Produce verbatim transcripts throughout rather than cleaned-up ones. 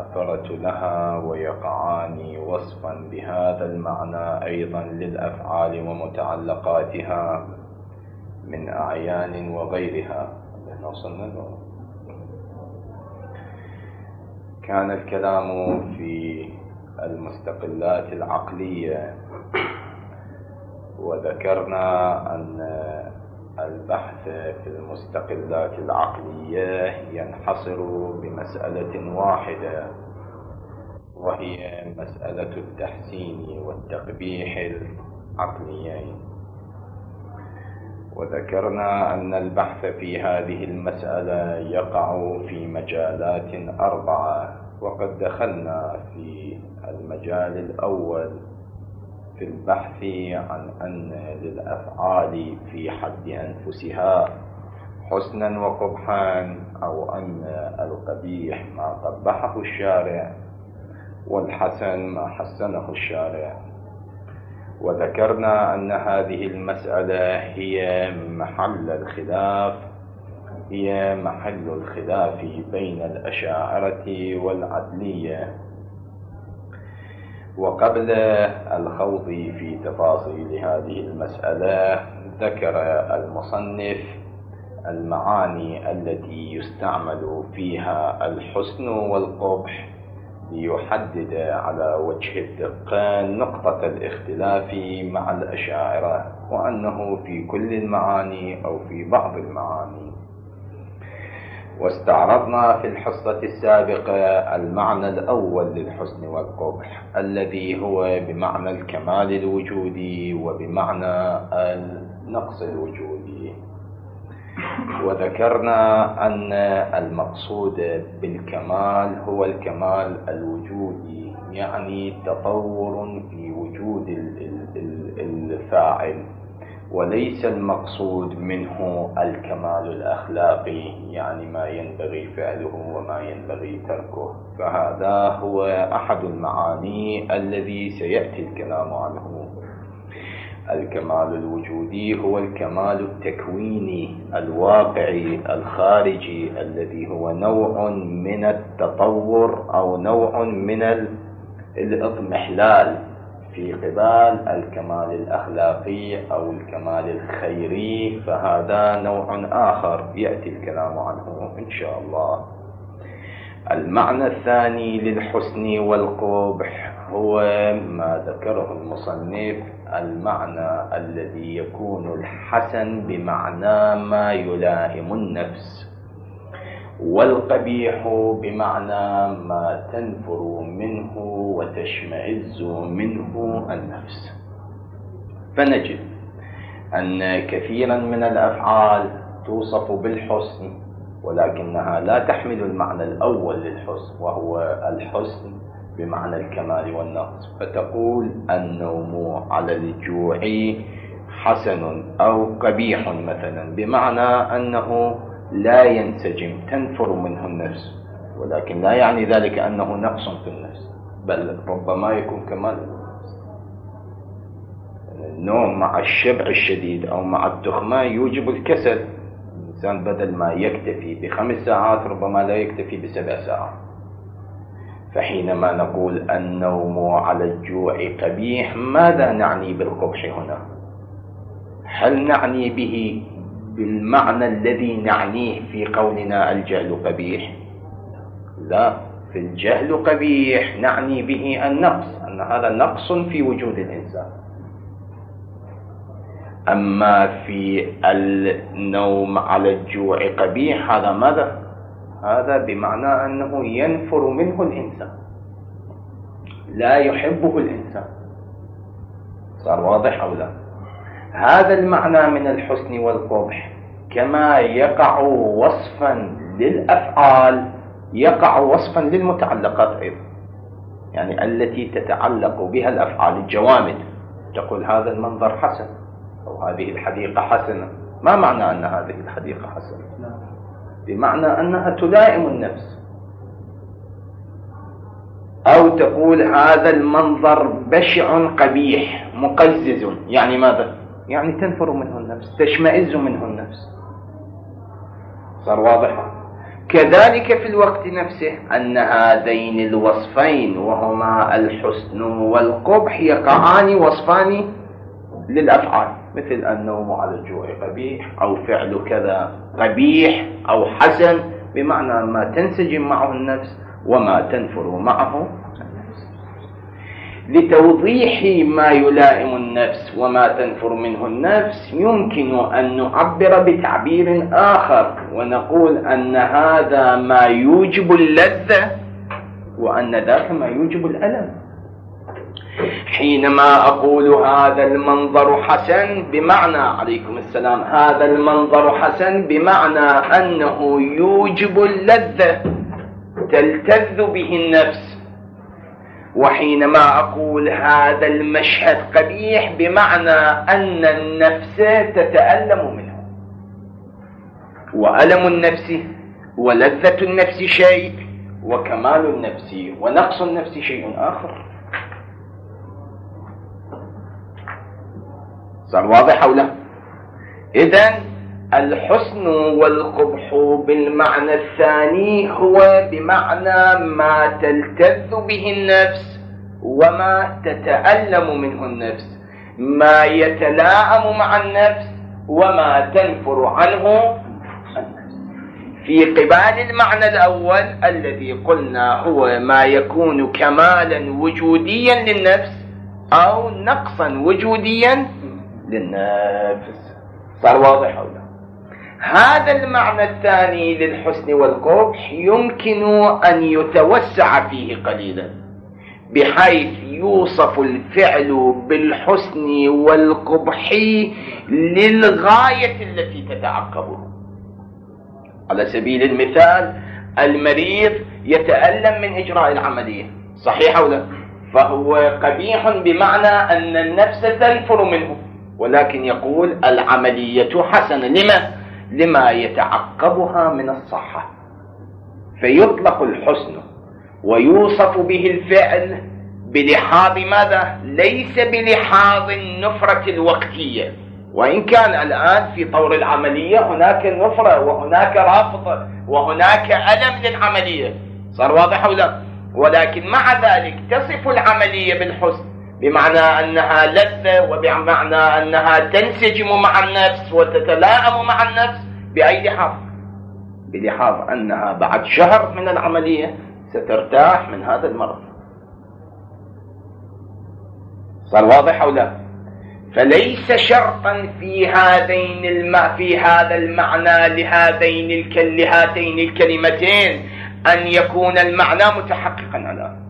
المؤثرة لها، ويقعان وصفا بهذا المعنى أيضا للأفعال ومتعلقاتها من أعيان وغيرها. كان الكلام في المستقلات العقلية، وذكرنا أن البحث في المستقلات العقلية ينحصر بمسألة واحدة، وهي مسألة التحسين والتقبيح العقليين. وذكرنا أن البحث في هذه المسألة يقع في مجالات أربعة، وقد دخلنا في المجال الأول في البحث عن أن للأفعال في حد أنفسها حسنا وقبحا، أو أن القبيح ما قبحه الشارع والحسن ما حسنه الشارع. وذكرنا أن هذه المسألة هي محل الخلاف هي محل الخلاف بين الأشاعرة والعدلية. وقبل الخوض في تفاصيل هذه المسألة ذكر المصنف المعاني التي يستعمل فيها الحسن والقبح ليحدد على وجه الدقة نقطة الاختلاف مع الأشاعرة، وأنه في كل المعاني أو في بعض المعاني. واستعرضنا في الحصة السابقة المعنى الأول للحسن والقبح الذي هو بمعنى الكمال الوجودي وبمعنى النقص الوجودي. وذكرنا أن المقصود بالكمال هو الكمال الوجودي، يعني تطور في وجود الفاعل، وليس المقصود منه الكمال الأخلاقي، يعني ما ينبغي فعله وما ينبغي تركه. فهذا هو أحد المعاني الذي سيأتي الكلام عنه. الكمال الوجودي هو الكمال التكويني الواقعي الخارجي، الذي هو نوع من التطور أو نوع من الاضمحلال في قبال الكمال الأخلاقي أو الكمال الخيري، فهذا نوع آخر يأتي الكلام عنه إن شاء الله. المعنى الثاني للحسن والقبح هو ما ذكره المصنف، المعنى الذي يكون الحسن بمعنى ما يلائم النفس، والقبيح بمعنى ما تنفر منه وتشمئز منه النفس. فنجد أن كثيرا من الأفعال توصف بالحسن، ولكنها لا تحمل المعنى الأول للحسن، وهو الحسن بمعنى الكمال والنقص. فتقول النوم على الجوع حسن أو قبيح مثلا، بمعنى أنه لا ينسجم، تنفر منه النفس، ولكن لا يعني ذلك أنه نقص في النفس، بل ربما يكون كمال. النوم مع الشبع الشديد أو مع التخمة يوجب الكسل. الإنسان بدل ما يكتفي بخمس ساعات ربما لا يكتفي بسبع ساعات. فحينما نقول النوم على الجوع قبيح، ماذا نعني بالقبح هنا؟ هل نعني به بالمعنى الذي نعنيه في قولنا الجهل قبيح؟ لا، في الجهل قبيح نعني به النقص، أن هذا نقص في وجود الإنسان. أما في النوم على الجوع قبيح هذا ماذا؟ هذا بمعنى أنه ينفر منه الإنسان، لا يحبه الإنسان. صار واضح أو لا؟ هذا المعنى من الحسن والقبح كما يقع وصفا للأفعال يقع وصفا للمتعلقات أيضا، يعني التي تتعلق بها الأفعال الجوامد. تقول هذا المنظر حسن أو هذه الحديقة حسنة. ما معنى أن هذه الحديقة حسنة؟ بمعنى أنها تلائم النفس. أو تقول هذا المنظر بشع قبيح مقزز، يعني ماذا؟ يعني تنفر منه النفس، تشمئز منه النفس. صار واضح؟ كذلك في الوقت نفسه أن هذين الوصفين وهما الحسن والقبح يقعان وصفان للأفعال، مثل النوم على الجوع قبيح، أو فعل كذا قبيح أو حسن، بمعنى ما تنسجم معه النفس وما تنفر معه النفس. لتوضيح ما يلائم النفس وما تنفر منه النفس يمكن أن نعبر بتعبير آخر ونقول أن هذا ما يوجب اللذة وأن ذاك ما يوجب الألم. حينما أقول هذا المنظر حسن بمعنى عليكم السلام هذا المنظر حسن بمعنى أنه يوجب اللذة تلتذ به النفس، وحينما أقول هذا المشهد قبيح بمعنى أن النفس تتألم منه، وألم النفس ولذة النفس شيء وكمال النفس ونقص النفس شيء آخر. صار واضح أو لا؟ إذن الحسن والقبح بالمعنى الثاني هو بمعنى ما تلتذ به النفس وما تتألم منه النفس، ما يتلاءم مع النفس وما تنفر عنه النفس. في قبال المعنى الأول الذي قلنا هو ما يكون كمالا وجوديا للنفس أو نقصا وجوديا للنفس. صار واضح أو لا؟ هذا المعنى الثاني للحسن والقبح يمكن أن يتوسع فيه قليلا، بحيث يوصف الفعل بالحسن والقبح للغاية التي تتعقبه. على سبيل المثال المريض يتألم من إجراء العملية، صحيح أو لا؟ فهو قبيح بمعنى أن النفس تنفر منه، ولكن يقول العملية حسنة. لما؟ لما يتعقبها من الصحة. فيطلق الحسن ويوصف به الفعل بلحاظ ماذا؟ ليس بلحاظ النفرة الوقتية، وإن كان الآن في طور العملية هناك نفرة وهناك رافضة وهناك ألم للعملية. صار واضح أو لا؟ ولكن مع ذلك تصف العملية بالحسن بمعنى أنها لذة وبمعنى أنها تنسجم مع النفس وتتلاءم مع النفس بأي لحاظ؟ بلحاظ أنها بعد شهر من العملية سترتاح من هذا المرض. صار واضح أو لا؟ فليس شرطا في هذين الم... في هذا المعنى لهذين الك... لهاتين الكلمتين أن يكون المعنى متحققا الآن.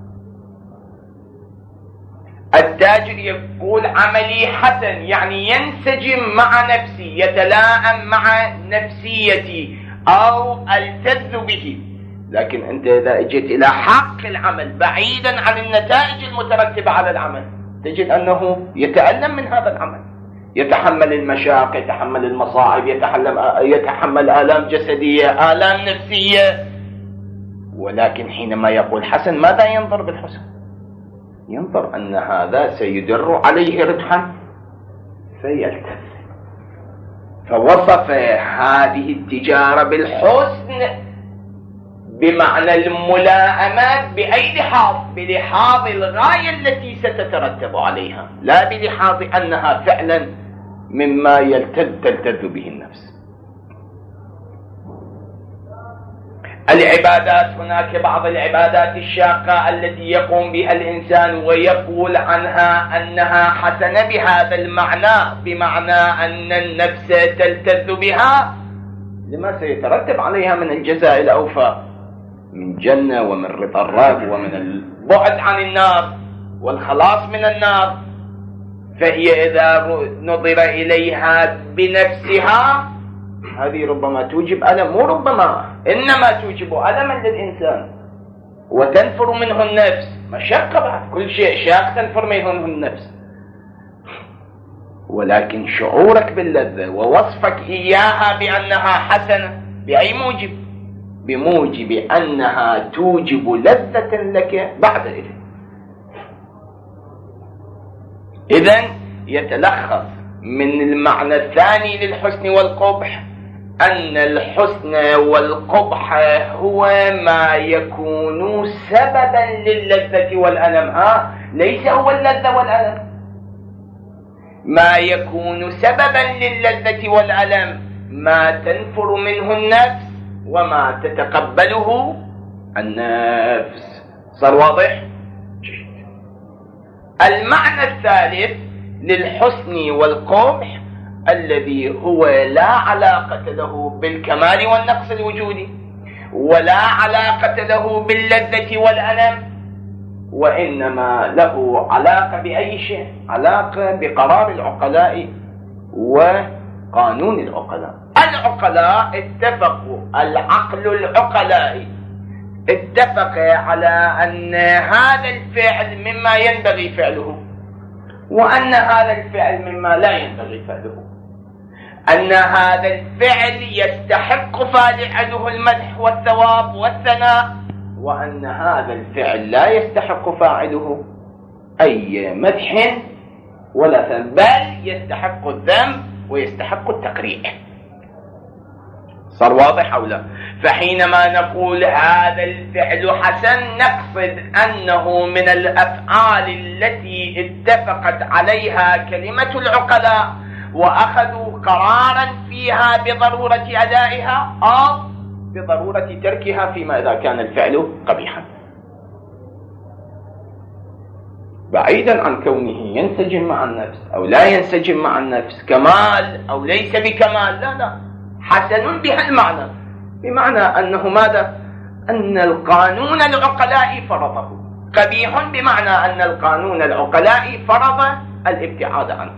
التاجر يقول عملي حسن، يعني ينسجم مع نفسي، يتلائم مع نفسيتي أو ألتذ به. لكن أنت إذا اجيت إلى حق العمل بعيدا عن النتائج المترتبة على العمل تجد أنه يتألم من هذا العمل، يتحمل المشاق، يتحمل المصاعب، يتحمل, يتحمل آلام جسدية، آلام نفسية. ولكن حينما يقول حسن ماذا ينظر بالحسن؟ ينظر أن هذا سيدر عليه ربحا فيلتف. فوصف هذه التجارة بالحسن بمعنى الملائمات بأي لحاظ؟ بلحاظ الغاية التي ستترتب عليها، لا بلحاظ أنها فعلا مما يلتذ تلتذ به النفس. العبادات، هناك بعض العبادات الشاقة التي يقوم بها الإنسان ويقول عنها أنها حسنة بهذا المعنى، بمعنى أن النفس تلتذ بها لما سيترتب عليها من الجزاء الأوفى من جنة ومن رضا الرب ومن البعد عن النار والخلاص من النار. فهي إذا نظر إليها بنفسها هذه ربما توجب ألم، مو ربما إنما توجب ألما للإنسان وتنفر منه النفس. مشقة بعد، كل شيء شاق تنفر منه النفس. ولكن شعورك باللذة ووصفك إياها بأنها حسنة بأي موجب؟ بموجب أنها توجب لذة لك بعد إذن. إذن يتلخص من المعنى الثاني للحسن والقبح أن الحسن والقبح هو ما يكون سببا للذة والألم. ها ليس هو اللذة والألم، ما يكون سببا للذة والألم ما تنفر منه النفس وما تتقبله النفس. صار واضح؟ جيد. المعنى الثالث للحسن والقبح الذي هو لا علاقة له بالكمال والنقص الوجودي ولا علاقة له باللذة والألم، وإنما له علاقة بأي شيء؟ علاقة بقرار العقلاء وقانون العقلاء. العقلاء اتفقوا، العقل العقلائي اتفق على أن هذا الفعل مما ينبغي فعله، وأن هذا الفعل مما لا ينبغي فعله، أن هذا الفعل يستحق فاعله المدح والثواب والثناء، وأن هذا الفعل لا يستحق فاعله أي مدح ولا ثناء، بل يستحق الذم ويستحق التقريع. صار واضح أو لا؟ فحينما نقول هذا الفعل حسن نقصد أنه من الأفعال التي اتفقت عليها كلمة العقلاء وأخذوا قرارا فيها بضرورة أدائها أو بضرورة تركها فيما إذا كان الفعل قبيحا، بعيدا عن كونه ينسجم مع النفس أو لا ينسجم مع النفس، كمال أو ليس بكمال، لا لا، حسن بها المعنى، بمعنى أنه ماذا؟ أن القانون العقلاء فرضه. قبيح بمعنى أن القانون العقلاء فرض الابتعاد عنه.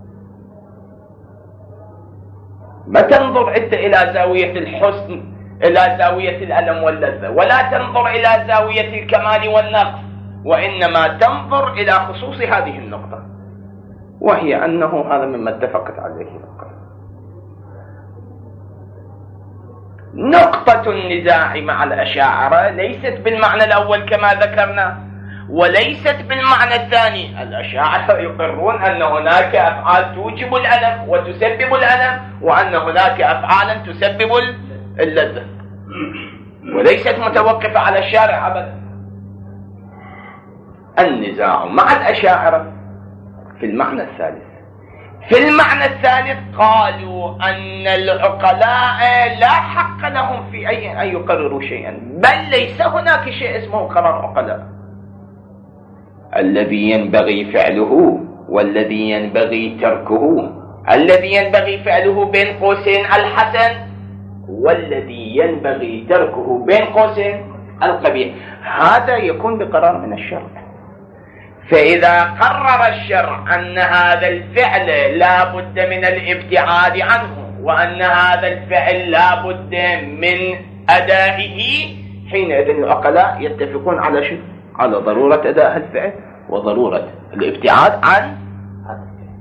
ما تنظر أنت إلى زاوية الحسن، إلى زاوية الألم واللذة، ولا تنظر إلى زاوية الكمال والنقص، وإنما تنظر إلى خصوص هذه النقطة، وهي أنه هذا مما اتفقت عليه العقلاء. نقطة النزاع مع الأشاعرة ليست بالمعنى الأول كما ذكرنا، وليست بالمعنى الثاني. الأشاعرة يقرون أن هناك أفعال توجب الألم وتسبب الألم، وأن هناك أفعالا تسبب اللذة، وليست متوقفة على الشارع أبدا. النزاع مع الأشاعرة في المعنى الثالث. في المعنى الثالث قالوا أن العقلاء لا حق لهم في أي أن يقرروا شيئا، بل ليس هناك شيء اسمه قرار عقلاء. الذي ينبغي فعله والذي ينبغي تركه، الذي ينبغي فعله بين قوسين الحسن، والذي ينبغي تركه بين قوسين القبيح، هذا يكون بقرار من الشرع. فإذا قرر الشرع أن هذا الفعل لا بد من الابتعاد عنه، وأن هذا الفعل لا بد من أدائه، حينئذ العقلاء يتفقون على شيء، على ضرورة أداء الفعل وضرورة الابتعاد عن هذا الفعل.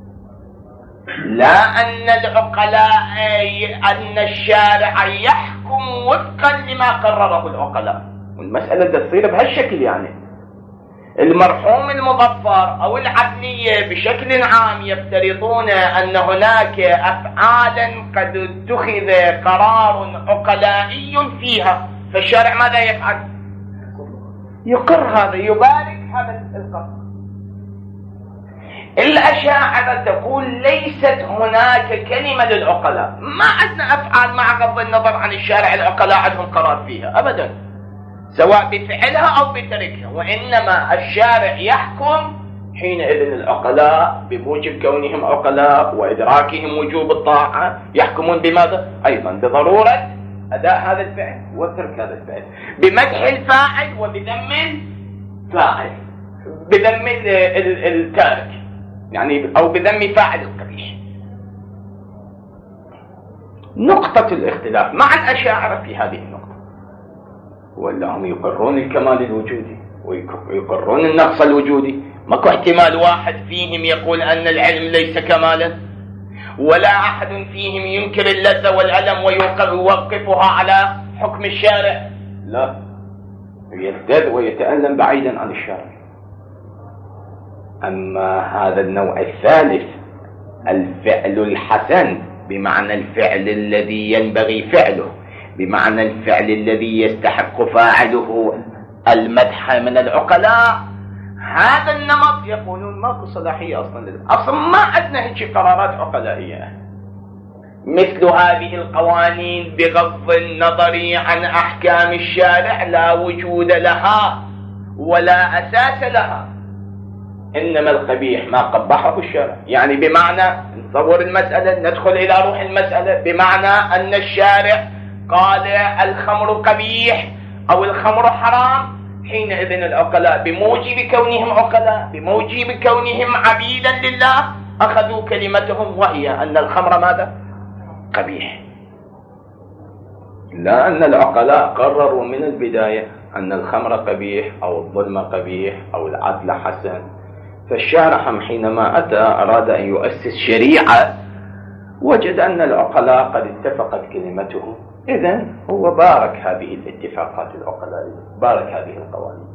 لا أن العقلاء أن الشارع يحكم وفقا لما قرره العقلاء، والمسألة تصير بهالشكل. يعني المرحوم المظفر أو العدلية بشكل عام يفترضون أن هناك أفعالا قد اتخذ قرار عقلائي فيها، فالشارع ماذا يفعل؟ يقر هذا، يبارك هذا القرار. الأشاعرة تقول ليست هناك كلمة للعقلاء، ما عندنا أفعال مع غض النظر عن الشارع العقلاء عندهم قرار فيها أبدا، سواء بفعلها أو بتركها، وإنما الشارع يحكم. حينئذ العقلاء بموجب كونهم عقلاء وإدراكهم وجوب الطاعة يحكمون بماذا؟ أيضا بضرورة أداء هذا الفعل وترك هذا الفعل، بمدح الفاعل وبذم الفاعل، بذم التارك يعني، أو بذم فاعل القبيح. نقطة الاختلاف مع الأشاعرة في هذه النقطة، ولا هم يقرون الكمال الوجودي ويقرون النقص الوجودي. ماكو احتمال واحد فيهم يقول أن العلم ليس كمالا، ولا أحد فيهم ينكر اللذة والألم ويوقفها على حكم الشارع، لا، يلذذ ويتألم بعيدا عن الشارع. أما هذا النوع الثالث الفعل الحسن بمعنى الفعل الذي ينبغي فعله، بمعنى الفعل الذي يستحق فاعله المدح من العقلاء، هذا النمط يقولون ماكو صلاحية أصلا، أصلا ما عندنا هيك قرارات عقلائية. مثل هذه القوانين بغض النظر عن أحكام الشارع لا وجود لها ولا أساس لها، إنما القبيح ما قبحه الشارع. يعني بمعنى نصور المسألة، ندخل إلى روح المسألة، بمعنى أن الشارع قال الخمر قبيح أو الخمر حرام، حينئذ العقلاء بموجب كونهم عقلاء، بموجب كونهم عبيدا لله، أخذوا كلمتهم وهي أن الخمر ماذا؟ قبيح. لا أن العقلاء قرروا من البداية أن الخمر قبيح أو الظلم قبيح أو العدل حسن. فالشارع حينما أتى أراد أن يؤسس شريعة، وجد أن العقلاء قد اتفقت كلمتهم، إذن هو بارك هذه الاتفاقات العقلائية، بارك هذه القوانين.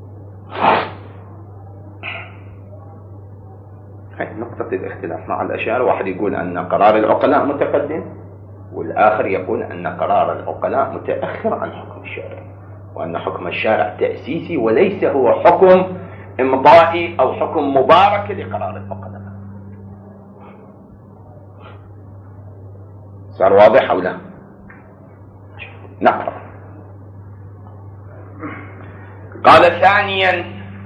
هاي نقطة الاختلاف مع الأشاعرة، واحد يقول أن قرار العقلاء متقدم، والآخر يقول أن قرار العقلاء متأخر عن حكم الشارع، وأن حكم الشارع تأسيسي وليس هو حكم إمضائي أو حكم مبارك لقرار العقلاء. صار واضح أو لا؟ نقرأ. قال ثانيا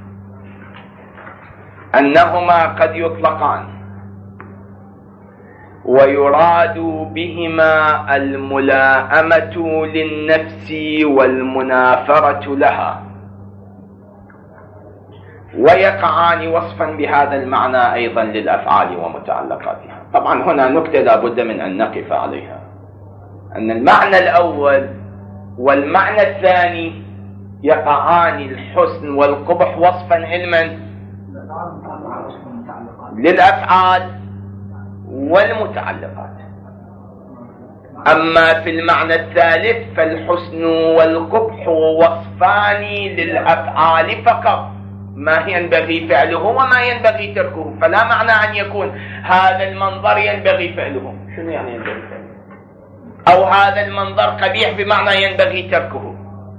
أنهما قد يطلقان ويراد بهما الملائمة للنفس والمنافرة لها، ويقعان وصفا بهذا المعنى أيضا للأفعال ومتعلقاتها. طبعا هنا نكتة لابد من أن نقف عليها، أن المعنى الأول والمعنى الثاني يقعان الحسن والقبح وصفا علما للأفعال والمتعلقات. أما في المعنى الثالث فالحسن والقبح وصفان للأفعال فقط، ما ينبغي فعله وما ينبغي تركه. فلا معنى أن يكون هذا المنظر ينبغي فعله، شنو يعني ينبغي فعله؟ أو هذا المنظر قبيح بمعنى ينبغي تركه.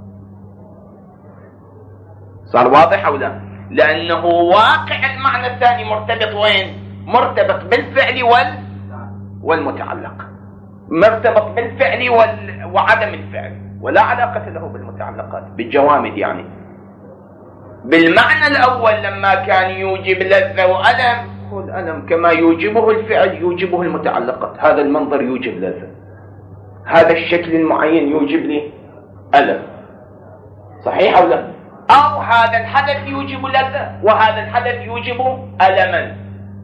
صار واضح أو لا؟ لأنه واقع المعنى الثاني مرتبط وين؟ مرتبط بالفعل وال... والمتعلق، مرتبط بالفعل وال... وعدم الفعل، ولا علاقة له بالمتعلقات بالجوامد. يعني بالمعنى الأول لما كان يوجب لذة وألم، والألم كما يوجبه الفعل يوجبه المتعلقات. هذا المنظر يوجب لذة، هذا الشكل المعين يوجب لي ألم، صحيح أو لا؟ أو هذا الحدث يوجب لذة وهذا الحدث يوجب ألما.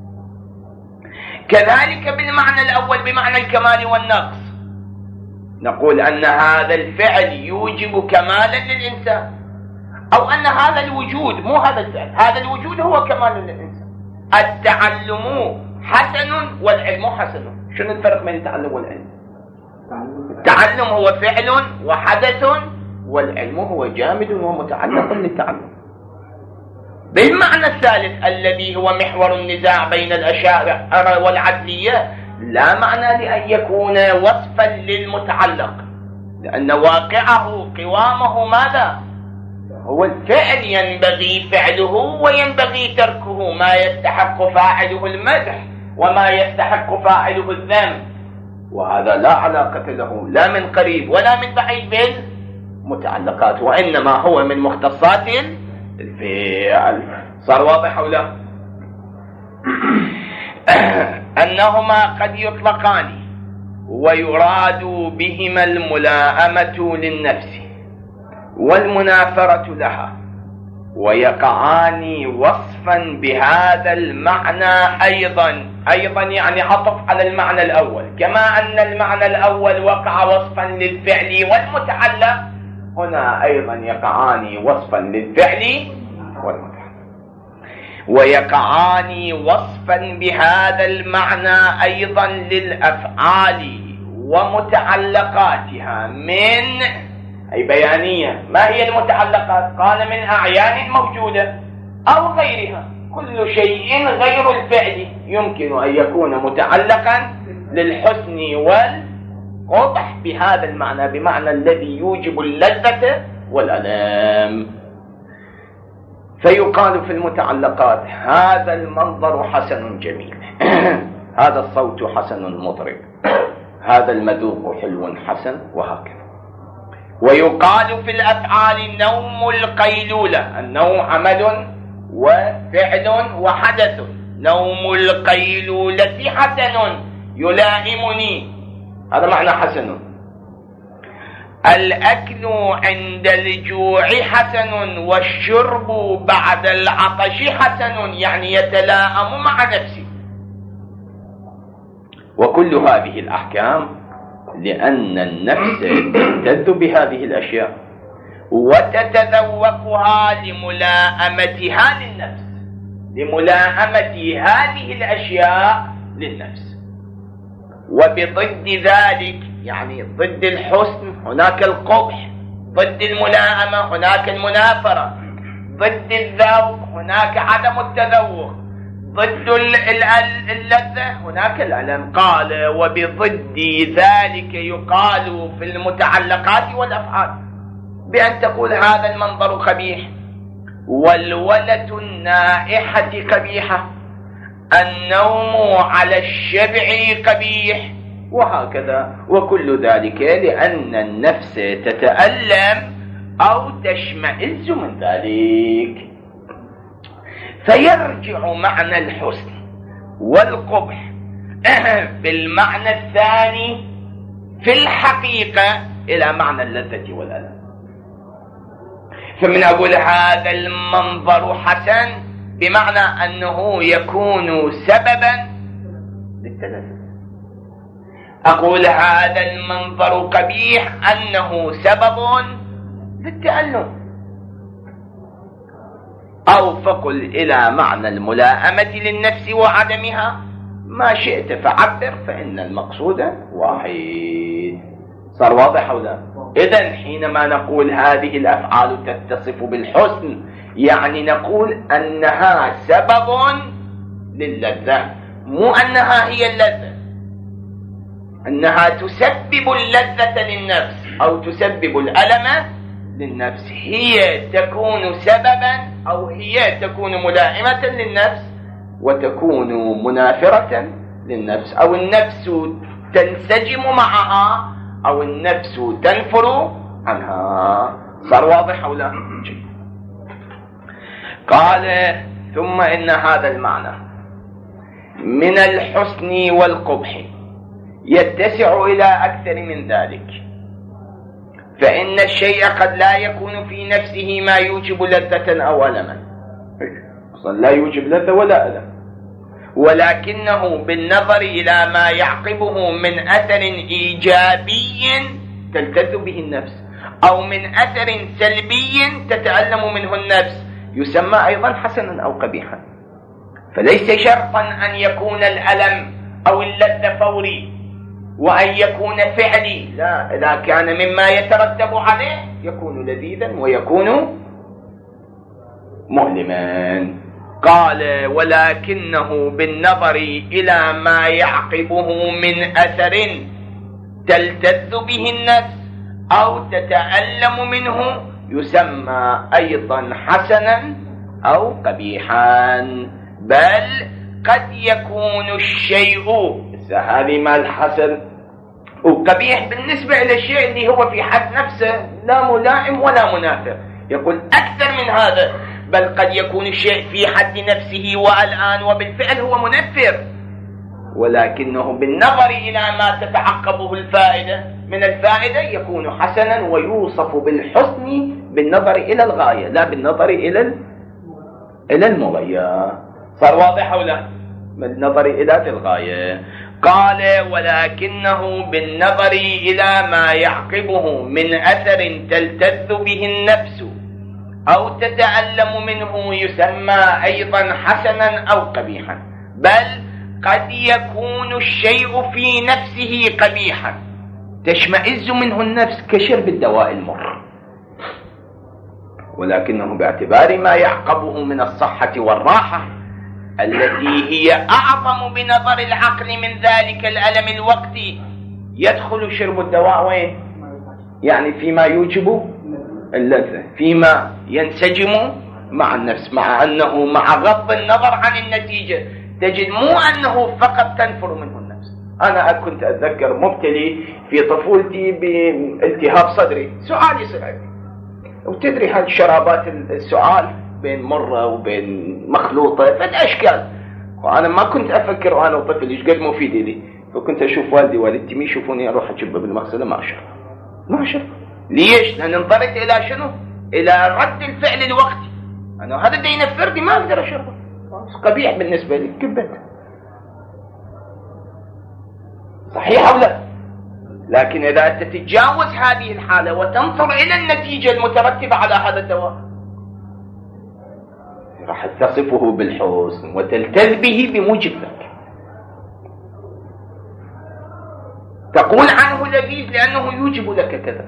كذلك بالمعنى الأول بمعنى الكمال والنقص، نقول أن هذا الفعل يوجب كمالا للإنسان، أو أن هذا الوجود، مو هذا الفعل، هذا الوجود هو كمال للإنسان. التعلم حسن والعلم حسن. شنو الفرق بين التعلم والعلم؟ التعلم هو فعل وحدث، والعلم هو جامد ومتعلق للتعلم. بالمعنى الثالث الذي هو محور النزاع بين الأشاعرة والعدلية، لا معنى لأن يكون وصفا للمتعلق، لأن واقعه قوامه ماذا؟ هو الفعل ينبغي فعله وينبغي تركه، ما يستحق فاعله المدح وما يستحق فاعله الذم، وهذا لا علاقة له لا من قريب ولا من بعيد بالمتعلقات، وإنما هو من مختصات الفعل. صار واضح أو لا؟ أنهما قد يطلقان ويراد بهما الملائمة للنفس والمنافرة لها، ويقعان وصفا بهذا المعنى أيضا. أيضا يعني عطف على المعنى الأول، كما أن المعنى الأول وقع وصفا للفعل والمتعلق، هنا أيضا يقعان وصفا للفعل والمتعلق، ويقعان وصفا بهذا المعنى أيضا للأفعال ومتعلقاتها من أي بيانية. ما هي المتعلقات؟ قال من أعيان موجودة أو غيرها، كل شيء غير الفعل يمكن أن يكون متعلقا للحسن والقبح بهذا المعنى، بمعنى الذي يوجب اللذة والألم. فيقال في المتعلقات: هذا المنظر حسن جميل، هذا الصوت حسن مطرب، هذا المذوق حلو حسن، وهكذا. ويقال في الأفعال: نوم القيلولة، النوم عمل وفعل وحدث، نوم القيلولة حسن يلائمني، هذا معنى حسن. الأكل عند الجوع حسن، والشرب بعد العطش حسن، يعني يتلائم مع نفسه. وكل هذه الأحكام لأن النفس تلتذ بهذه الأشياء وتتذوقها لملائمتها للنفس، لملائمة هذه الأشياء للنفس. وبضد ذلك، يعني ضد الحسن هناك القبح، ضد الملائمة هناك المنافرة، ضد الذوق هناك عدم التذوق، ضد اللذة هناك الألم. قال: وبضد ذلك يقال في المتعلقات والأفعال، بأن تقول هذا المنظر قبيح، والولة النائحة قبيحة، النوم على الشبع قبيح، وهكذا. وكل ذلك لأن النفس تتألم أو تشمئز من ذلك. فيرجع معنى الحسن والقبح بالمعنى الثاني في الحقيقة إلى معنى اللذة والألم. فمن أقول هذا المنظر حسن بمعنى أنه يكون سببا للتلذذ، أقول هذا المنظر قبيح أنه سبب للتألم، أو فقل إلى معنى الملائمة للنفس وعدمها، ما شئت فعبر، فإن المقصود واحد. صار واضح أو لا؟ إذن حينما نقول هذه الأفعال تتصف بالحسن، يعني نقول أنها سبب للذة، مو أنها هي اللذة. أنها تسبب اللذة للنفس أو تسبب الألم للنفس، هي تكون سببا أو هي تكون ملائمة للنفس وتكون منافرة للنفس، أو النفس تنسجم معها أو النفس تنفر عنها. صار واضح أو لا؟ قال: ثم إن هذا المعنى من الحسن والقبح يتسع إلى أكثر من ذلك، فإن الشيء قد لا يكون في نفسه ما يوجب لذة أو ألما، أصلا لا يوجب لذة ولا ألم، ولكنه بالنظر إلى ما يعقبه من أثر إيجابي تلتذ به النفس أو من أثر سلبي تتألم منه النفس يسمى أيضا حسنا أو قبيحا. فليس شرطا أن يكون الألم أو اللذة فوري وأن يكون فعلي، لا، إذا كان مما يترتب عليه يكون لذيذا ويكون مؤلما. قال: ولكنه بالنظر إلى ما يعقبه من أثر تلتذ به النفس أو تتألم منه يسمى أيضا حسنا أو قبيحا. بل قد يكون الشيء، هذه ما الحسن وقبيح بالنسبة إلى الشيء اللي هو في حد نفسه لا ملائم ولا منافر، يقول أكثر من هذا، بل قد يكون الشيء في حد نفسه والآن وبالفعل هو منفر، ولكنه بالنظر إلى ما تتعقبه الفائدة من الفائدة يكون حسنا ويوصف بالحسن بالنظر إلى الغاية لا بالنظر إلى إلى المغاية. صار واضح أو لا؟ بالنظر إلى الغاية. قال: ولكنه بالنظر إلى ما يعقبه من أثر تلتذ به النفس أو تتألم منه يسمى أيضا حسنا أو قبيحا. بل قد يكون الشيء في نفسه قبيحا تشمئز منه النفس كشرب الدواء المر، ولكنه باعتبار ما يعقبه من الصحة والراحة التي هي أعظم بنظر العقل من ذلك الألم الوقتي، يدخل شرب الدواء وين؟ يعني فيما يوجب اللذة، فيما ينسجم مع النفس، مع أنه مع غض النظر عن النتيجة تجد مو أنه فقط تنفر منه النفس. أنا كنت أتذكر مبتلي في طفولتي بالتهاب صدري، سؤال يصير عندي، وتدري هذه الشرابات السؤال بين مرة وبين مخلوطة فالأشكال، وأنا ما كنت أفكر وأنا طفل إيش قد مفيد لي، فكنت أشوف والدي والدتي مي يشوفوني أروح أجيبه بالمغسلة ما أشرب ما أشرب. ليش؟ لأن انضرت إلى شنو؟ إلى رد الفعل الوقتي، أنا هذا اللي ينفرني ما أقدر أشربه، قبيح بالنسبة لي، كبت. صحيح أو لا؟ لكن إذا أنت تتجاوز هذه الحالة وتنظر إلى النتيجة المترتبة على هذا الدواء راح تصفه بالحسن وتلتذ به بموجب ذلك، تقول عنه لذيذ لأنه يوجب لك كذا.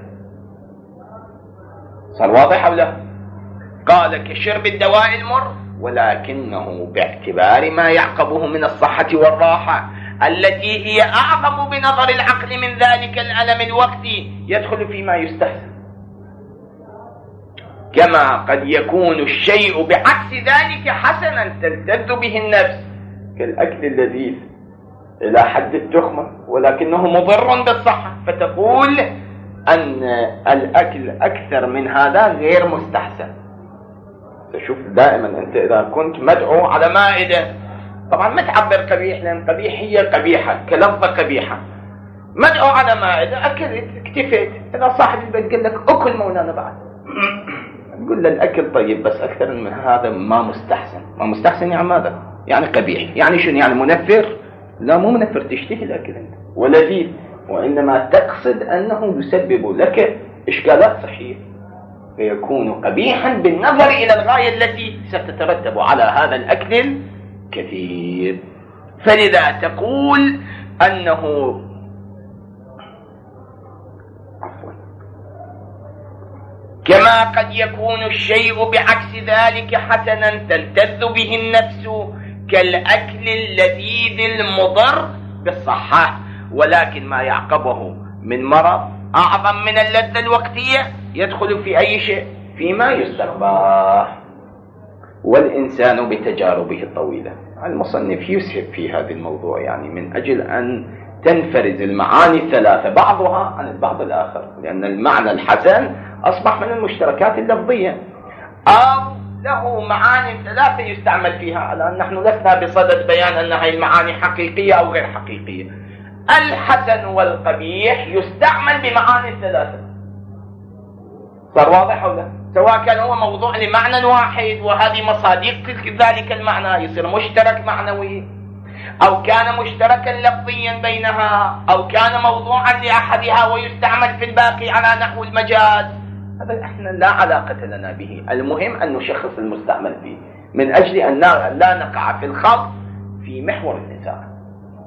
صار واضح أو لا؟ قال كشرب الدواء المر، ولكنه باعتبار ما يعقبه من الصحة والراحة التي هي أعظم بنظر العقل من ذلك الألم الوقتي يدخل فيما يستحسن. كما قد يكون الشيء بعكس ذلك حسنا تلتذ به النفس كالأكل اللذيذ إلى حد التخمة، ولكنه مضر بالصحة، فتقول أن الأكل أكثر من هذا غير مستحسن. تشوف دائما أنت إذا كنت مدعو على مائدة، طبعا ما تعبر قبيح لأن قبيح هي قبيحة كلفظة قبيحة، مدعو على مائدة أكلت اكتفيت، إذا صاحب البيت قال لك أكل مولانا بعد تقول له الأكل طيب بس أكثر من هذا ما مستحسن. ما مستحسن يعني ماذا؟ يعني قبيح، يعني شنو؟ يعني منفر؟ لا مو منفر، تشتهي الأكل أنت ولذيذ، وإنما تقصد أنه يسبب لك إشكالات صحية فيكون قبيحا بالنظر إلى الغاية التي ستترتب على هذا الأكل الكثير. فلذا تقول أنه عفوا كما قد يكون الشيء بعكس ذلك حسنا تلتذ به النفس كالأكل اللذيذ المضر بالصحة، ولكن ما يعقبه من مرض أعظم من اللذة الوقتية يدخل في أي شيء؟ فيما يستقبح. والإنسان بتجاربه الطويلة، المصنف يسهب في هذا الموضوع يعني من أجل أن تنفرز المعاني الثلاثة بعضها عن البعض الآخر، لأن المعنى الحسن أصبح من المشتركات اللفظية أو له معاني ثلاثة يستعمل فيها، على أن نحن لسنا بصدد بيان أن هذه المعاني حقيقية أو غير حقيقية. الحسن والقبيح يستعمل بمعاني ثلاثة. صار واضح ولا؟ سواء كان هو موضوع لمعنى واحد وهذه مصادق ذلك المعنى يصير مشترك معنوي، أو كان مشتركا لفظيا بينها، أو كان موضوعا لأحدها ويستعمل في الباقي على نحو المجاز. هذا احنا لا علاقة لنا به، المهم أن نشخص المستعمل فيه من أجل أن لا نقع في الخلط في محور النزاع.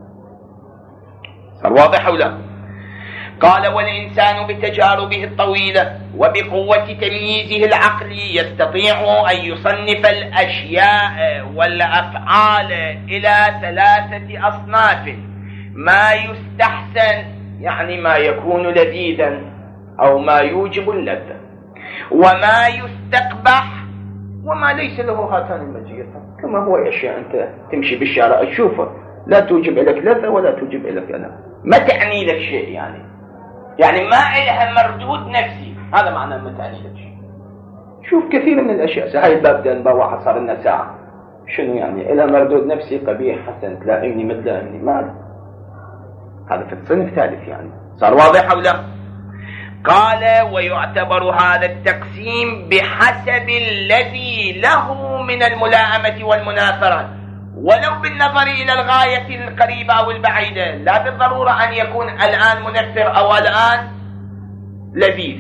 صار واضح ولا؟ قال والإنسان بتجاربه الطويلة وبقوة تمييزه العقلي يستطيع أن يصنف الأشياء والأفعال إلى ثلاثة أصناف: ما يستحسن يعني ما يكون لذيذا أو ما يوجب اللذة، وما يستقبح وما ليس له هاتان المزيتان، كما هو أشياء أنت تمشي بالشارع تشوفه لا توجب لك لذة ولا توجب لك ألم، ما تعني لك شيء، يعني يعني ما إلها مردود نفسي، هذا معنى ما تعني لك شيء. شوف كثير من الأشياء، هاي الباب ده نبوع صار لنا ساعة، شنو يعني إلها مردود نفسي قبيح حسن تلائمني ما تلائمني، ما هذا في الصنف ثالث يعني. صار واضح أو لا؟ قال ويعتبر هذا التقسيم بحسب الذي له من الملائمة والمنافرة، ولو بالنظر إلى الغاية القريبة أو البعيدة، لا بالضرورة أن يكون الآن منفر أو الآن لذيذ.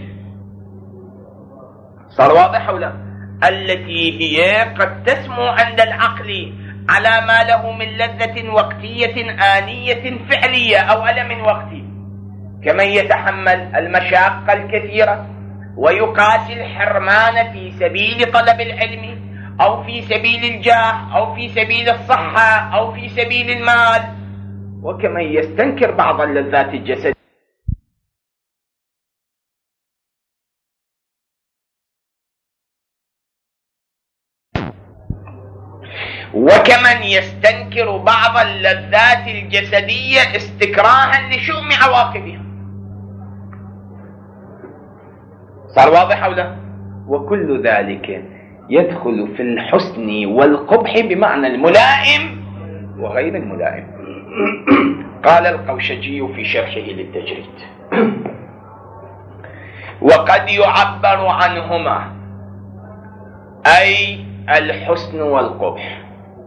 صار واضح أو لا؟ التي هي قد تسمو عند العقل على ما له من لذة وقتية آنية فعلية أو ألم وقتي، كمن يتحمل المشاق الكثيرة ويقاسي الحرمان في سبيل طلب العلم، أو في سبيل الجاه أو في سبيل الصحة أو في سبيل المال. وكمن يستنكر بعض اللذات الجسدية وكمن يستنكر بعض اللذات الجسدية استكراها لشؤم عواقبها. صار واضح أو لا؟ وكل ذلك يدخل في الحسن والقبح بمعنى الملائم وغير الملائم. قال القوشجي في شرحه للتجريد: وقد يعبر عنهما أي الحسن والقبح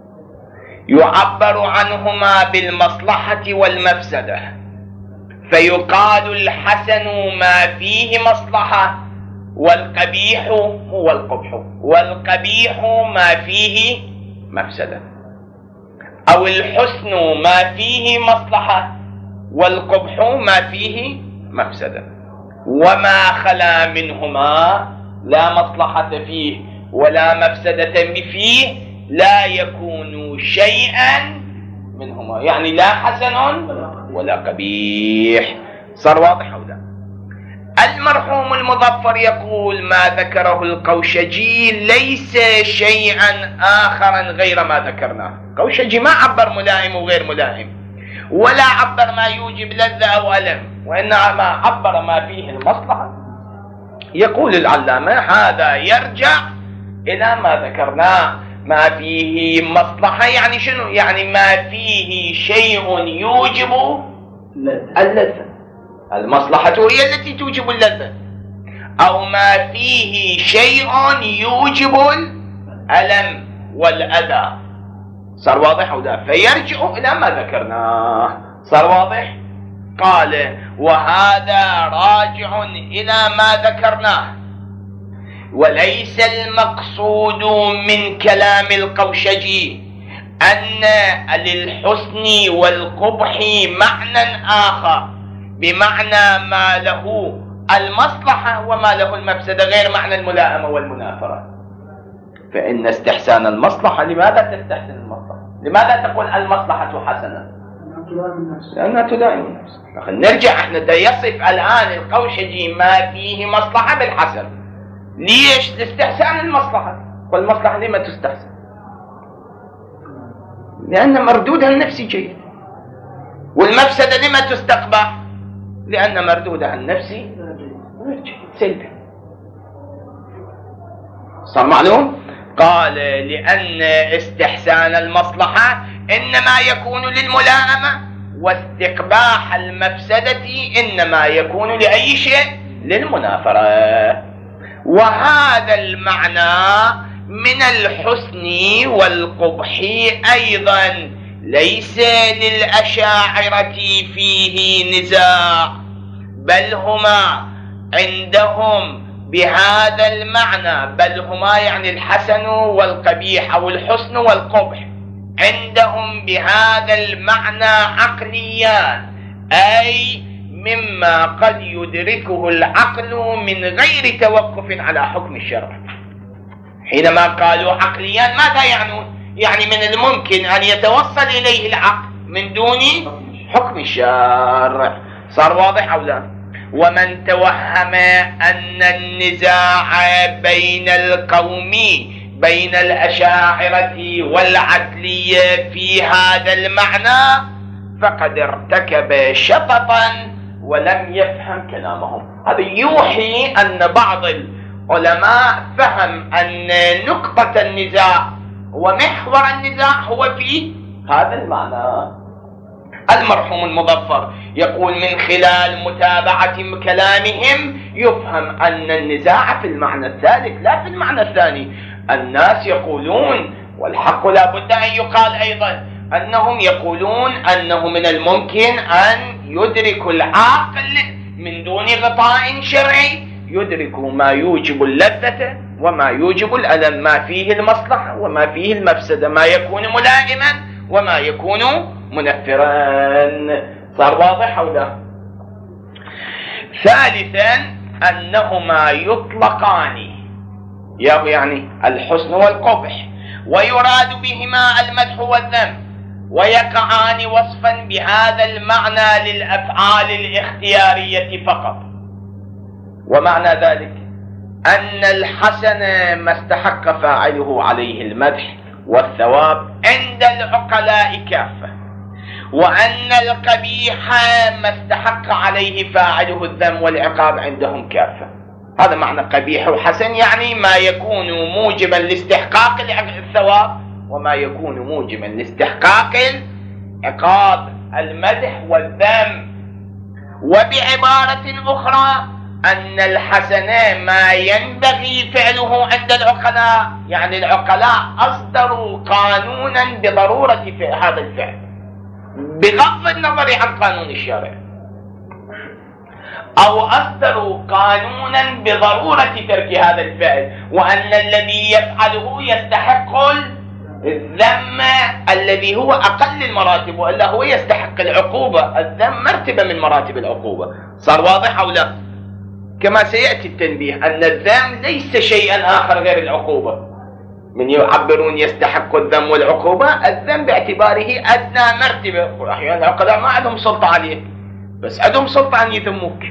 يعبر عنهما بالمصلحة والمفسدة، فيقال الحسن ما فيه مصلحة والقبيح هو القبح، والقبيح ما فيه مفسدة، أو الحسن ما فيه مصلحة والقبح ما فيه مفسدة، وما خلا منهما لا مصلحة فيه ولا مفسدة فيه لا يكون شيئا منهما، يعني لا حسن ولا قبيح. صار واضح أو لا؟ المرحوم المظفر يقول: ما ذكره القوشجي ليس شيئا آخرا غير ما ذكرناه. القوشجي ما عبر ملائم وغير ملائم، ولا عبر ما يوجب لذة أو ألم، وإنما عبر ما فيه المصلحة. يقول العلامة: هذا يرجع إلى ما ذكرناه، ما فيه مصلحة يعني شنو؟ يعني ما فيه شيء يوجب اللذة، المصلحة هي التي توجب اللذة، أو ما فيه شيء يوجب الألم والأذى. صار واضح أو لا؟ فيرجع إلى ما ذكرناه. صار واضح؟ قال: وهذا راجع إلى ما ذكرناه، وليس المقصود من كلام القوشجي أن للحسن والقبح معنى آخر بمعنى ما له المصلحة وما له المفسدة، غير معنى الملائمة والمنافرة. فإن استحسان المصلحة، لماذا تستحسن المصلحة؟ لماذا تقول المصلحة حسنة؟ لأنها تلائم النفس. نرجع احنا دا يصف الآن القوشجي ما فيه مصلحة بالحسن. ليش؟ لاستحسان المصلحة. والمصلحة لما تستحسن؟ لأن مردودها النفسي جيد. والمفسدة لما تستقبح؟ لأن مردودها النفسي سلبي. صار معلوم؟ قال: لأن استحسان المصلحة إنما يكون للملائمة، واستقباح المفسدة إنما يكون لأي شيء؟ للمنافرة. وهذا المعنى من الحسن والقبح أيضا ليس للأشاعرة فيه نزاع، بل هما عندهم بهذا المعنى، بل هما يعني الحسن والقبيح أو الحسن والقبح عندهم بهذا المعنى عقليان، أي مما قد يدركه العقل من غير توقف على حكم الشرع. حينما قالوا عقليان ماذا يعنون؟ يعني من الممكن أن يتوصل إليه العقل من دون حكم الشرع. صار واضح أو لا؟ ومن توهم أن النزاع بين القوم بين الأشاعرة والعدلية في هذا المعنى فقد ارتكب شططا ولم يفهم كلامهم. هذا يوحي أن بعض العلماء فهم أن نقطة النزاع ومحور النزاع هو في هذا المعنى. المرحوم المظفر يقول: من خلال متابعة كلامهم يفهم أن النزاع في المعنى الثالث لا في المعنى الثاني. الناس يقولون، والحق لا بد أن يقال أيضا، أنهم يقولون أنه من الممكن أن يدرك العاقل من دون غطاء شرعي، يدرك ما يوجب اللذة وما يوجب الألم، ما فيه المصلحة وما فيه المفسدة، ما يكون ملائما وما يكون منفرا. صار واضح أو لا؟ ثالثا أنهما يطلقان يعني الحسن والقبح، ويراد بهما المدح والذم، ويقعان وصفا بهذا المعنى للأفعال الاختيارية فقط. ومعنى ذلك أن الحسن ما استحق فاعله عليه المدح والثواب عند العقلاء كافة، وأن القبيح ما استحق عليه فاعله الذم والعقاب عندهم كافة. هذا معنى قبيح وحسن، يعني ما يكون موجبا لاستحقاق الثواب وما يكون موجبا لاستحقاق العقاب، المدح والذم. وبعبارة أخرى أن الحسن ما ينبغي فعله عند العقلاء، يعني العقلاء أصدروا قانونا بضرورة فعل هذا الفعل بغض النظر عن قانون الشارع، أو أصدروا قانونا بضرورة ترك هذا الفعل، وأن الذي يفعله يستحق الذم الذي هو أقل المراتب، وإلا هو يستحق العقوبة. الذم مرتبة من مراتب العقوبة. صار واضح أو لا؟ كما سيأتي التنبيه أن الذم ليس شيئا آخر غير العقوبة. من يعبرون يستحق الذم والعقوبة، الذم باعتباره أدنى مرتبة. أحيانا العقلاء ما عندهم سلطة عليك، بس عندهم سلطة أن يذموك،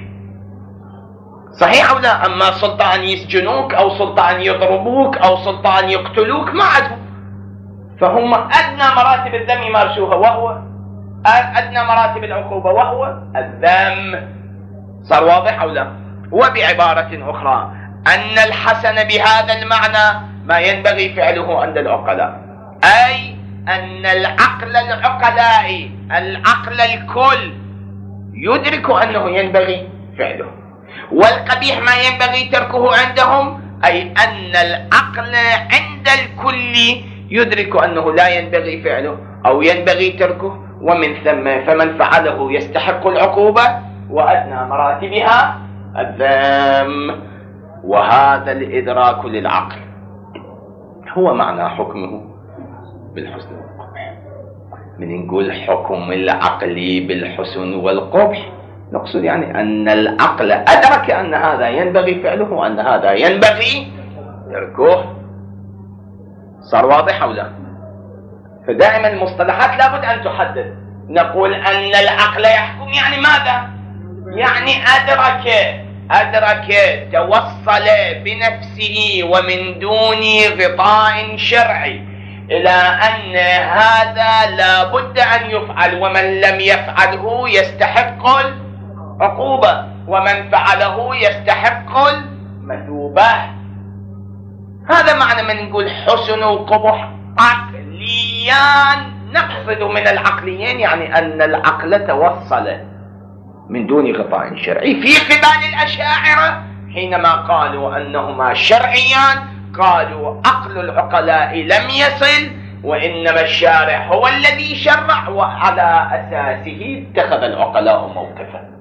صحيح أو لا؟ أما سلطة أن يسجنوك أو سلطة أن يضربوك أو سلطة أن يقتلوك ما عندهم. فهم أدنى مراتب الذم يمارسوها، وهو أدنى مراتب العقوبة وهو الذم. صار واضح أو لا؟ وبعبارة أخرى أن الحسن بهذا المعنى ما ينبغي فعله عند العقلاء، أي أن العقل العقلاء العقل الكل يدرك أنه ينبغي فعله، والقبيح ما ينبغي تركه عندهم، أي أن العقل عند الكل يدرك أنه لا ينبغي فعله أو ينبغي تركه، ومن ثم فمن فعله يستحق العقوبة وأدنى مراتبها الذم. وهذا الإدراك للعقل هو معنى حكمه بالحسن والقبح. من نقول حكم العقل بالحسن والقبح نقصد يعني أن العقل أدرك أن هذا ينبغي فعله وأن هذا ينبغي تركه. صار واضح أو لا؟ فدائما المصطلحات لابد أن تحدد. نقول أن العقل يحكم يعني ماذا؟ يعني أدرك أدرك توصل بنفسه ومن دون غطاء شرعي إلى أن هذا لا بد أن يفعل، ومن لم يفعله يستحق العقوبة، ومن فعله يستحق المثوبة. هذا معنى من نقول حسن وقبح عقليان. نقصد من العقليين يعني أن العقل توصل من دون غطاء شرعي. في قبال الأشاعرة حينما قالوا أنهما شرعيان قالوا عقل العقلاء لم يصل، وإنما الشارع هو الذي شرع، وعلى أساسه اتخذ العقلاء موقفا.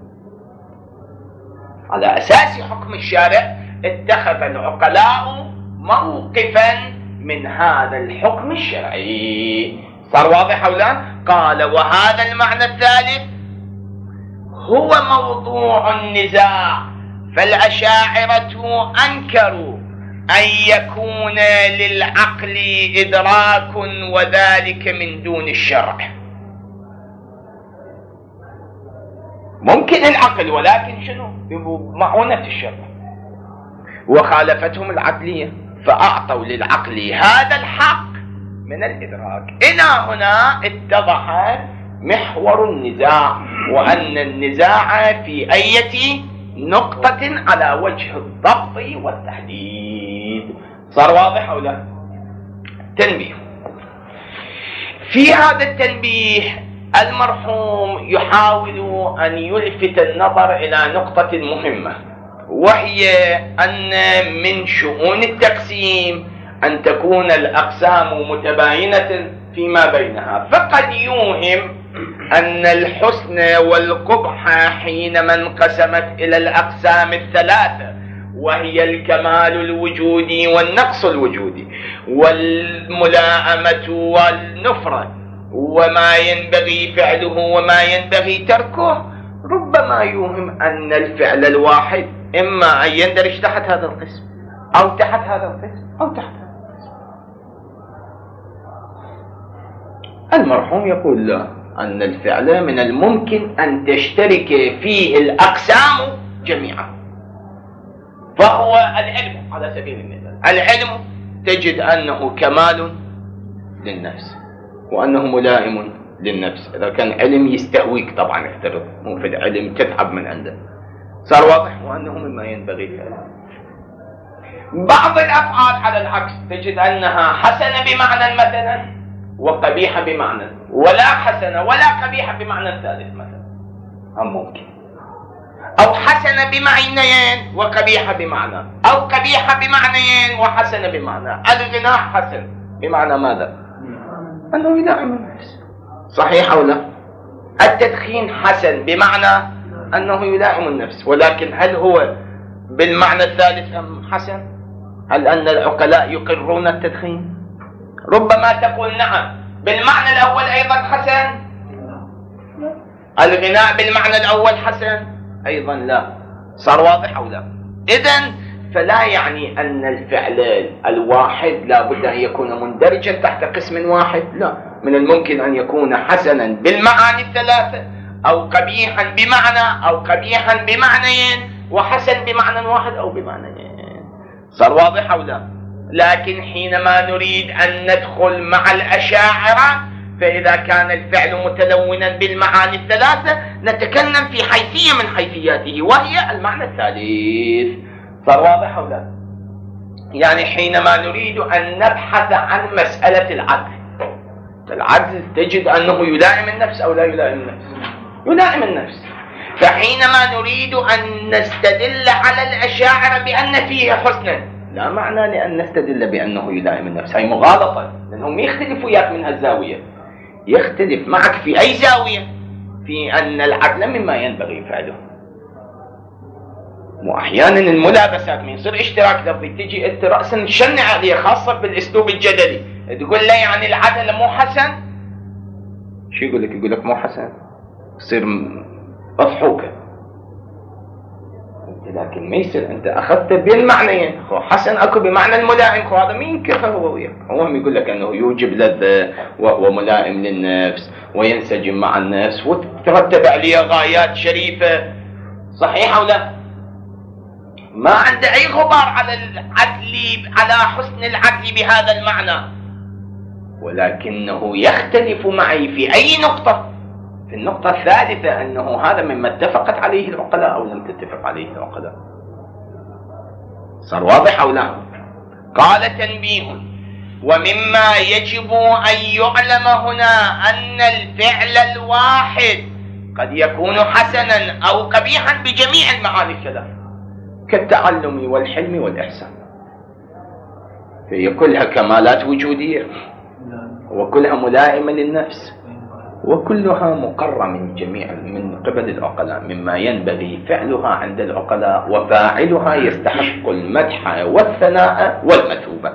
على أساس حكم الشارع اتخذ العقلاء موقفا من هذا الحكم الشرعي. صار واضح أو لا؟ قال وهذا المعنى الثالث هو موضوع النزاع. فالأشاعرة أنكروا أن يكون للعقل إدراك وذلك من دون الشرع. ممكن العقل ولكن شنو؟ بمعونة الشرع. وخالفتهم العقلية فأعطوا للعقل هذا الحق من الإدراك. إلى هنا اتضح محور النزاع، وأن النزاع في أي نقطة على وجه الضبط والتحديد. صار واضح أو لا؟ تنبيه. في هذا التنبيه المرحوم يحاول أن يلفت النظر إلى نقطة مهمة، وهي أن من شؤون التقسيم أن تكون الأقسام متباينة فيما بينها. فقد يوهم أن الحسن والقبح حينما انقسمت إلى الأقسام الثلاثة، وهي الكمال الوجودي والنقص الوجودي والملائمة والنفرة، وما ينبغي فعله وما ينبغي تركه، ربما يوهم أن الفعل الواحد إما أن يندرج تحت هذا القسم أو تحت هذا القسم أو تحت هذا القسم. المرحوم يقول لا، أن الفعل من الممكن أن تشترك فيه الأقسام جميعا، فهو العلم على سبيل المثال. العلم تجد أنه كمال للنفس وأنه ملائم للنفس. إذا كان علم يستهويك طبعا افترض، مو في علم تتعب من عنده، صار واضح، وأنه مما ينبغي فعله. بعض الأفعال على العكس تجد أنها حسنة بمعنى مثلا وقبيحة بمعنى، ولا حسنة ولا قبيحة بمعنى الثالث مثلا، هم ممكن. أو حسنة بمعنيين وقبيحة بمعنى، أو قبيحة بمعنيين وحسنة بمعنى. الغناء حسن بمعنى ماذا؟ أنه يلائم النفس، صحيح أو لا؟ التدخين حسن بمعنى أنه يلائم النفس، ولكن هل هو بالمعنى الثالث أم حسن؟ هل أن العقلاء يقرون التدخين؟ ربما تقول نعم بالمعنى الأول أيضا حسن. الغناء بالمعنى الأول حسن أيضا لا. صار واضح أو لا؟ إذن فلا يعني أن الفعل الواحد لا بد أن يكون مندرجا تحت قسم واحد، لا، من الممكن أن يكون حسنا بالمعاني الثلاثة، أو قبيحا بمعنى، أو قبيحا بمعنيين، وحسن بمعنى واحد أو بمعنيين. صار واضح أو لا؟ لكن حينما نريد أن ندخل مع الأشاعرة، فإذا كان الفعل متلونا بالمعاني الثلاثة نتكلم في حيثية من حيثياته، وهي المعنى الثالث. صار واضح أو لا؟ يعني حينما نريد أن نبحث عن مسألة العدل، العدل تجد أنه يلائم النفس أو لا يلائم النفس؟ يلائم النفس. فحينما نريد أن نستدل على الأشاعرة بأن فيه حسنا، لا معنى لأن نستدل بأنه يلائم النفس، هي مغالطة، لأنهم يختلف وياك من هالزاوية، يختلف معك في أي زاوية في أن العدل مما ينبغي فعله. وأحيانا الملابسات من يصير اشتراك لفظي، تجي أنت رأسا تشنع عليه، خاصة بالأسلوب الجدلي، تقول له يعني العدل مو حسن. شو يقول لك؟ يقول لك مو حسن، يصير أضحوكة. لكن ما يصير أنت أخذت بالمعنيين، حسن أكو بمعنى الملائم، هذا مين كفى هو وياك؟ هو هم يقول لك أنه يوجب لذة وهو ملائم للنفس وينسجم مع النفس وتترتب عليه غايات شريفة، صحيح أو لا؟ ما عنده أي غبار على العدل، على حسن العدل بهذا المعنى، ولكنه يختلف معي في أي نقطة؟ في النقطة الثالثة، أنه هذا مما اتفقت عليه العقلاء أو لم تتفق عليه العقلاء. صار واضح أو لا؟ قال تنبيه: ومما يجب أن يعلم هنا أن الفعل الواحد قد يكون حسنا أو قبيحا بجميع المعاني الثلاث، كالتعلم والحلم والإحسان، فهي كلها كمالات وجودية، وكلها ملائمة للنفس، وكلها مقرة من جميع من قبل العقلاء، مما ينبغي فعلها عند العقلاء، وفاعلها يستحق المدح والثناء والمثوبة.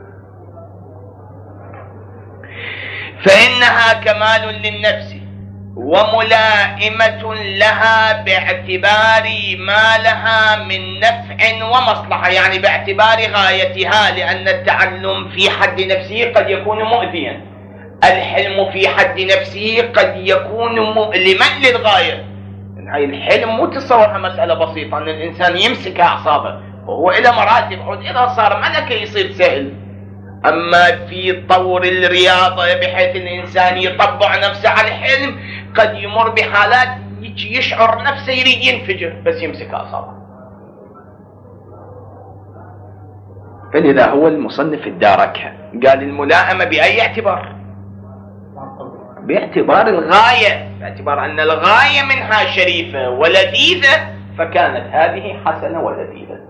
فإنها كمال للنفس وملائمة لها باعتبار ما لها من نفع ومصلحة، يعني باعتبار غايتها، لأن التعلم في حد نفسه قد يكون مؤذيا، الحلم في حد نفسه قد يكون مؤلما للغاية. هاي الحلم مو تصورها مسألة بسيطة أن الإنسان يمسك أعصابه، وهو إلى مراتب، عود إذا صار ملكة يصير سهل. أما في طور الرياضة بحيث الإنسان يطبع نفسه على الحلم، قد يمر بحالات يشعر نفسه يريد ينفجر بس يمسك أعصابه. فلذا هو المصنف الداركها قال الملائمة بأي اعتبار؟ باعتبار الغاية، باعتبار أن الغاية منها شريفة ولذيذة، فكانت هذه حسنة ولذيذة.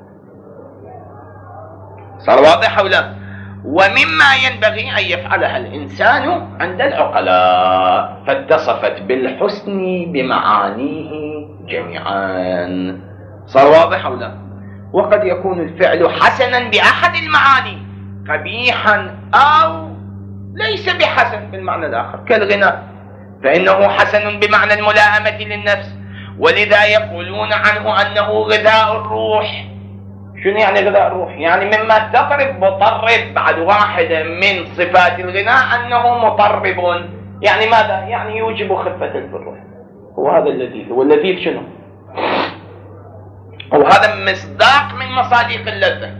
صار واضح أو لا؟ ومما ينبغي أن يفعلها الإنسان عند العقلاء، فاتصفت بالحسن بمعانيه جميعا. صار واضح أو لا؟ وقد يكون الفعل حسنا بأحد المعاني، قبيحا أو ليس بحسن بالمعنى الآخر، كالغناء فإنه حسن بمعنى الملائمة للنفس، ولذا يقولون عنه أنه غذاء الروح. شنو يعني غذاء الروح؟ يعني مما تطرب مطرب بعد واحدة من صفات الغناء أنه مطرب، يعني ماذا؟ يعني يوجب خفة الروح. هو هذا اللذيذ. واللذيذ شنو؟ وهذا مصداق من مصادق اللذة،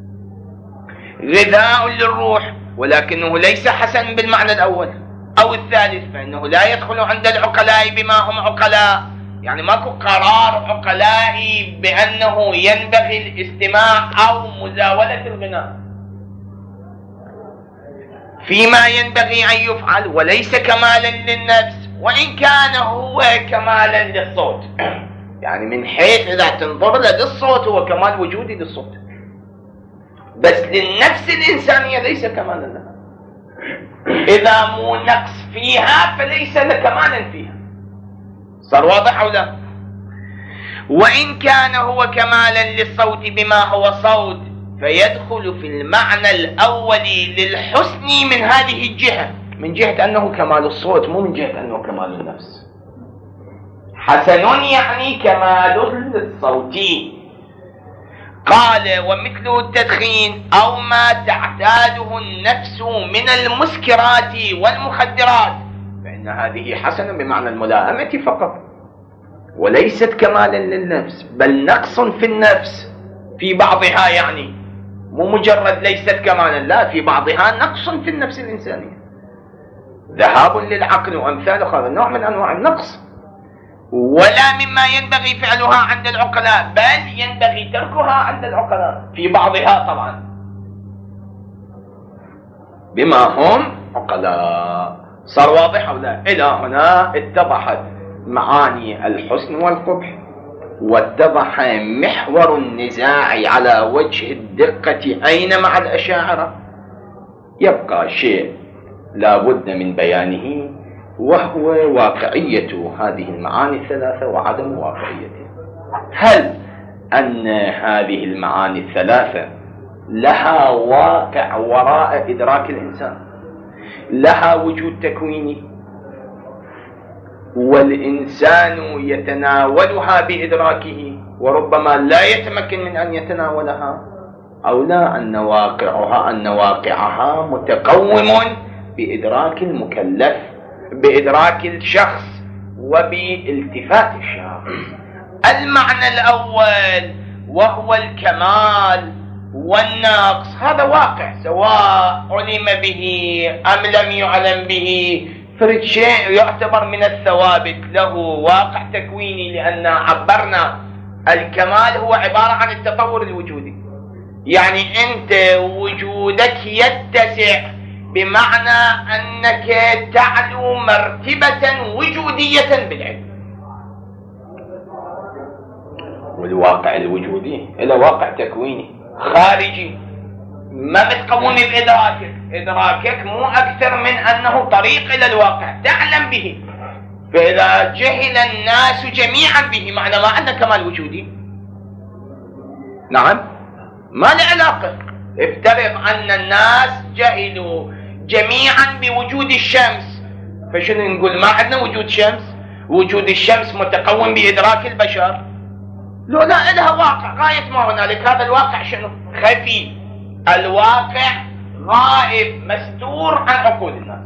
غذاء للروح، ولكنه ليس حسن بالمعنى الأول أو الثالث، فإنه لا يدخل عند العقلاء بما هم عقلاء، يعني ماكو قرار عقلائي بأنه ينبغي الاستماع أو مزاولة الغناء فيما ينبغي أن يفعل، وليس كمالا للنفس، وإن كان هو كمالا للصوت. يعني من حيث إذا تنظر للصوت هو كمال وجودي للصوت، بس للنفس الإنسانية ليس كمالا لها. إذا مو نقص فيها فليس لكمالا فيها. صار واضح أو لا؟ وإن كان هو كمالا للصوت بما هو صوت فيدخل في المعنى الأولي للحسن من هذه الجهة، من جهة أنه كمال الصوت، مو من جهة أنه كمال النفس. حسن يعني كمال الصوت. قال ومثل التدخين أو ما تعتاده النفس من المسكرات والمخدرات، فإن هذه حسنة بمعنى الملائمة فقط، وليست كمالا للنفس، بل نقص في النفس في بعضها، يعني مو مجرد ليست كمالا، لا، في بعضها نقص في النفس الإنسانية، ذهاب للعقل وأمثال هذا نوع من أنواع النقص، ولا مما ينبغي فعلها عند العقلاء، بل ينبغي تركها عند العقلاء في بعضها طبعا بما هم عقلاء. صار واضح أو لا؟ إلى هنا اتضحت معاني الحسن والقبح، واتضح محور النزاع على وجه الدقة أين مع الأشاعرة. يبقى شيء لا بد من بيانه، وهو واقعية هذه المعاني الثلاثة وعدم واقعيتها. هل أن هذه المعاني الثلاثة لها واقع وراء إدراك الإنسان، لها وجود تكويني، والإنسان يتناولها بإدراكه وربما لا يتمكن من أن يتناولها، أو لا أن واقعها أن واقعها متقوم بإدراك المكلف، بإدراك الشخص وبالتفات الشخص. المعنى الأول وهو الكمال والنقص، هذا واقع سواء علم به أم لم يعلم به، فرد شيء يعتبر من الثوابت، له واقع تكويني، لأن عبرنا الكمال هو عبارة عن التطور الوجودي، يعني أنت وجودك يتسع بمعنى أنك تعلو مرتبة وجودية بالعلم. والواقع الوجودي إلى واقع تكويني خارجي ما متقوم بإدراكك، إدراكك مو أكثر من أنه طريق إلى الواقع تعلم به، فإذا جهل الناس جميعا به معنى ما عندنا كمال وجودي. نعم، ما له علاقة. افترض أن الناس جهلوا جميعا بوجود الشمس، فشنو نقول؟ ما عندنا وجود شمس؟ وجود الشمس متقوم بإدراك البشر؟ لو لا، لها واقع غاية ما هنالك. هذا الواقع شنو؟ خفي، الواقع غائب مستور عن عقول الناس،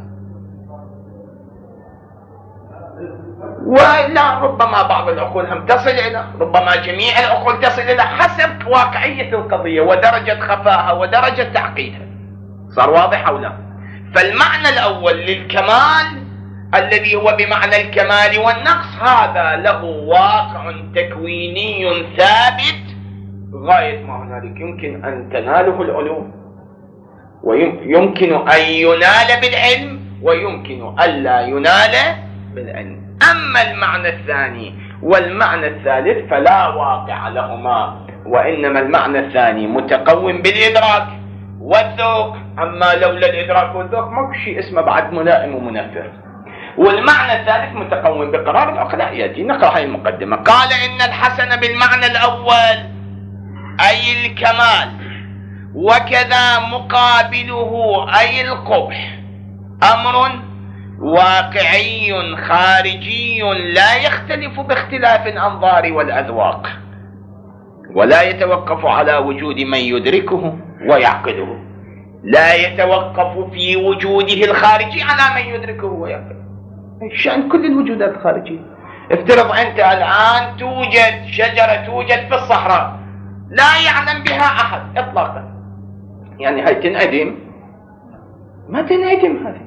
ولا ربما بعض العقول هم تصل إلى، ربما جميع العقول تصل إلى، حسب واقعية القضية ودرجة خفاها ودرجة تعقيدها. صار واضح أو لا؟ فالمعنى الأول للكمال الذي هو بمعنى الكمال والنقص، هذا له واقع تكويني ثابت غاية ما هنالك يمكن أن تناله العلوم، ويمكن أن ينال بالعلم ويمكن ألا ينال بالعلم. أما المعنى الثاني والمعنى الثالث فلا واقع لهما، وإنما المعنى الثاني متقوم بالإدراك والذوق، أما لولا الإدراك والذوق ماكو شيء اسمه بعد ملائم ومنفر. والمعنى الثالث متقوم بقرار العقلاء. يأتي نقرأ هذه المقدمة. قال إن الحسن بالمعنى الأول أي الكمال، وكذا مقابله أي القبح، أمر واقعي خارجي لا يختلف باختلاف الأنظار والأذواق. ولا يتوقف على وجود من يدركه ويعقده، لا يتوقف في وجوده الخارجي على من يدركه ويعقده. شأن كل الوجودات الخارجية. افترض أنت الآن توجد شجرة توجد في الصحراء لا يعلم بها أحد إطلاقا، يعني هاي تنعدم؟ ما تنعدم، هذه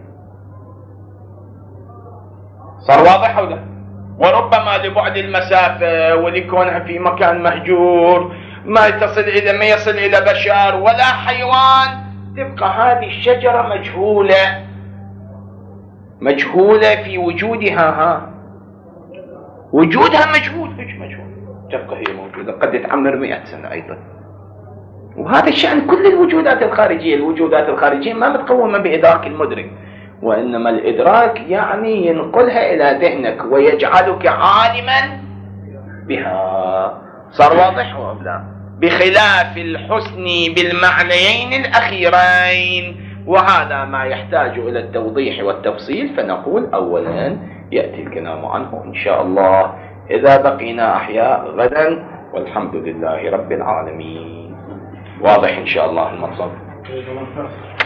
صار واضح أو لا؟ وربما لبعد المسافة ولكونها في مكان مهجور ما يتصل إلى ما يصل إلى بشر ولا حيوان، تبقى هذه الشجرة مجهولة مجهولة في وجودها. ها وجودها مجهول، مش مجهول، تبقى هي موجودة، قد تعمر مئة سنة أيضا. وهذا الشأن كل الوجودات الخارجية. الوجودات الخارجية ما متقومة بإدراك المدرك، وإنما الإدراك يعني ينقلها إلى ذهنك ويجعلك عالما بها. صار واضح أو لا؟ بخلاف الحسن بالمعنيين الأخيرين، وهذا ما يحتاج إلى التوضيح والتفصيل. فنقول أولا يأتي الكلام عنه إن شاء الله إذا بقينا أحياء غدا، والحمد لله رب العالمين. واضح إن شاء الله المقصد.